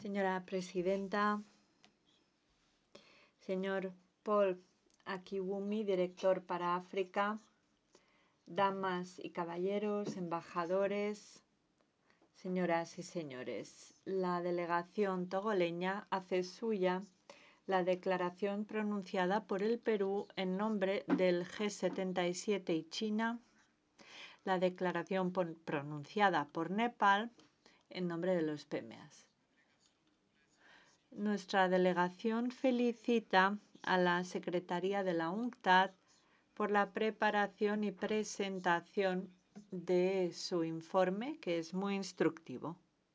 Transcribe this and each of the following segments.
Señora presidenta, señor Paul Akiwumi, director para África, damas y caballeros, embajadores, señoras y señores, la delegación togoleña hace suya la declaración pronunciada por el Perú en nombre del G77 y China, la declaración pronunciada por Nepal en nombre de los PMAs. Nuestra delegación felicita a la Secretaría de la UNCTAD por la preparación y presentación de su informe, que es muy instructivo.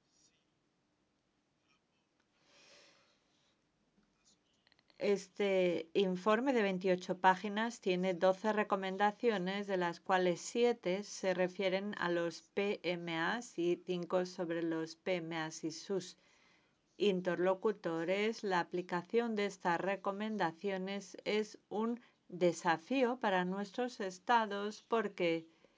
Este informe de 28 páginas tiene 12 recomendaciones, de las cuales 7 se refieren a los PMAs y 5 sobre los PMAs y sus interlocutores. La aplicación de estas recomendaciones es un desafío para nuestros estados porque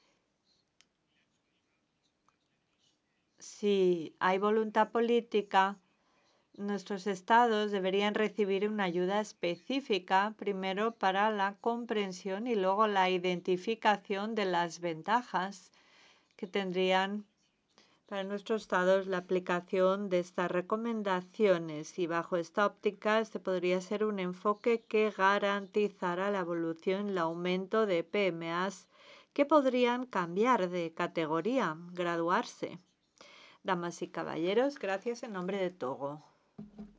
si hay voluntad política, nuestros estados deberían recibir una ayuda específica, primero para la comprensión y luego la identificación de las ventajas que tendrían para nuestros estados la aplicación de estas recomendaciones, y bajo esta óptica este podría ser un enfoque que garantizara la evolución y el aumento de PMAs que podrían cambiar de categoría, graduarse. Damas y caballeros, gracias en nombre de Togo.